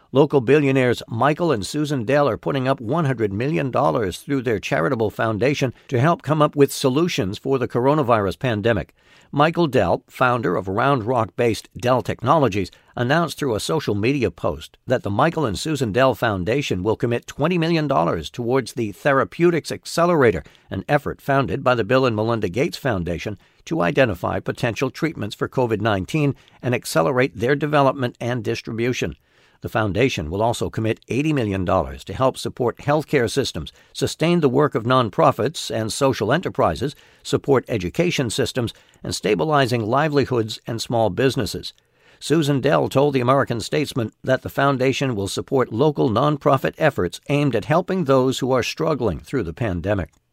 Local billionaires Michael and Susan Dell are putting up $100 million through their charitable foundation to help come up with solutions for the coronavirus pandemic. Michael Dell, founder of Round Rock-based Dell Technologies, announced through a social media post that the Michael and Susan Dell Foundation will commit $20 million towards the Therapeutics Accelerator, an effort founded by the Bill and Melinda Gates Foundation to identify potential treatments for COVID-19 and accelerate their development and distribution. The foundation will also commit $80 million to help support healthcare systems, sustain the work of nonprofits and social enterprises, support education systems, and stabilizing livelihoods and small businesses. Susan Dell told the American Statesman that the foundation will support local nonprofit efforts aimed at helping those who are struggling through the pandemic.